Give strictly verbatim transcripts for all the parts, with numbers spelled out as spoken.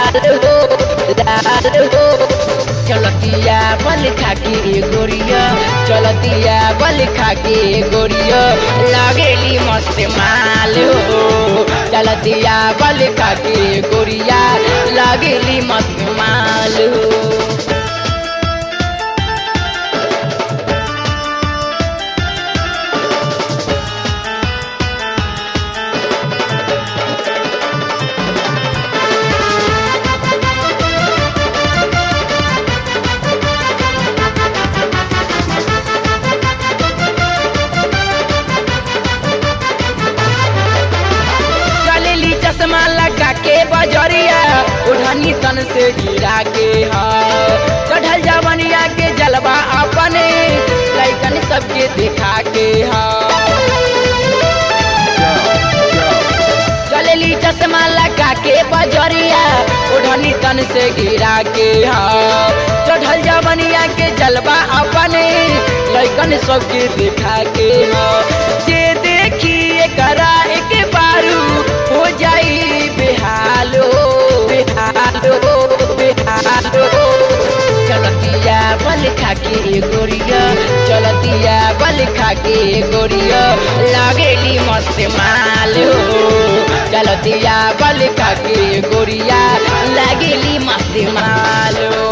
लाल हो लाल हो चलतिया बल खाके गोरिया चलतिया बल खाके गोरिया लागेली मस्त माल हो चलतिया बल खाके गोरिया लागेली मस्त माल हो चश्मा लगा के बजरिया उठानी तन से गिरा के चढ़ल जवनिया के जलवा अपने लैकन सबके दिखा के चलेली चश्मा लगा के बजरिया उठानी तन से गिरा के चढ़ल जवनिया के जलवा अपने लैकन सबके दिखा के जे देखिए करा एक बारू हो जाई बेहालो बेहालो बेहालो चलतिया बल खाके गोरिया चलतिया बल खाके गोरिया लागेली मस्त माल हो चलतिया बल खाके गोरिया लागेली मस्त माल हो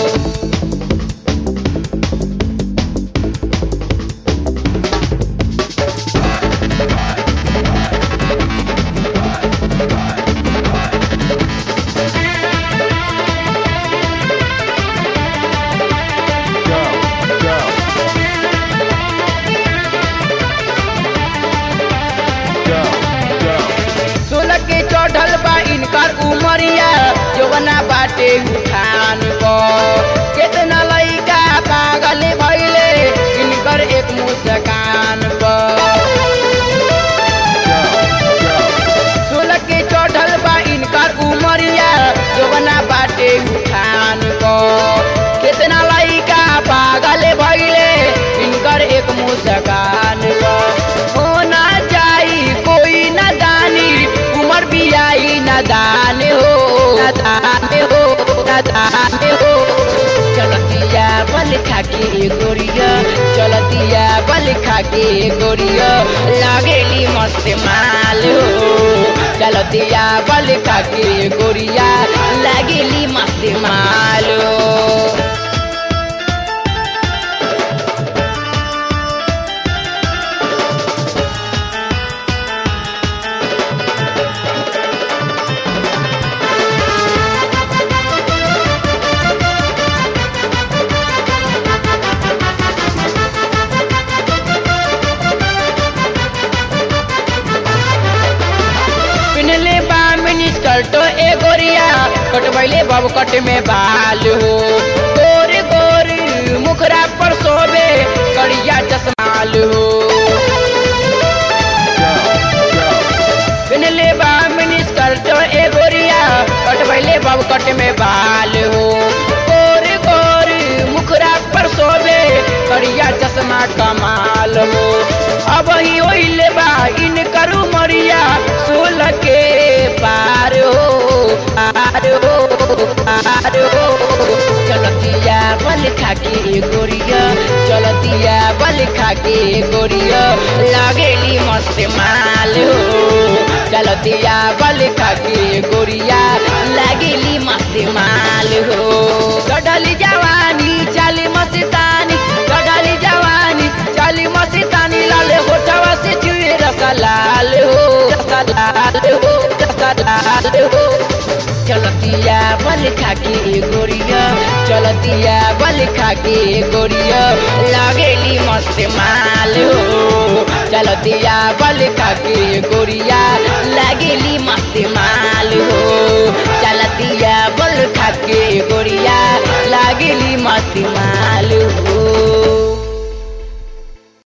चढ़ल बा इनकर उमरिया जवना बाटे उठान कितना लइका पागल भइले इनकर एक मुस्कान सोलह के चढ़ल बा इनकर उमरिया जवना बाटे उठान कितना लइका पागल भइले इनकर एक मुस्कान होना चाहिए कोई न दानी उमर भी आई नादान हो नादान हो नादान हो चलतिया बल खाके गोरिया चलतिया बल खाके गोरिया लागेली मस्त माल हो चलतिया बल खाके गोरिया लागेली मस्त माल हो शर्ट ए गोरिया कटवैले बब कट में बाल हो गोर गोर मुखरा पर सोबे करिया चश्माल हो पिनले बा मिनी शर्ट ए गोरिया कटवैले बब कट में बाल हो गोर गोर मुखरा पर सोबे करिया चश्मा कमाल हो अब ही ओइले बा इन करू मरिया सोलह के पार हो पार हो पार हो चलतिया बल खाके गोरिया चलतिया बल खाके गोरिया लागेली मस्त माल हो चलतिया बल खाके गोरिया लागेली मस्त माल हो गडली जवानी चाली मस्तानी गडली जवानी चाली मस्तानी लाल होठवा से चुए रसलाल हो रसलाल हो रसलाल हो चलतिया बल खाके गोरिया चलतिया बल खाके गोरिया लागेली मस्त माल हो चलतिया बल खाके गोरिया लागेली मस्त माल हो चलतिया बल खाके गोरिया लागेली मस्त माल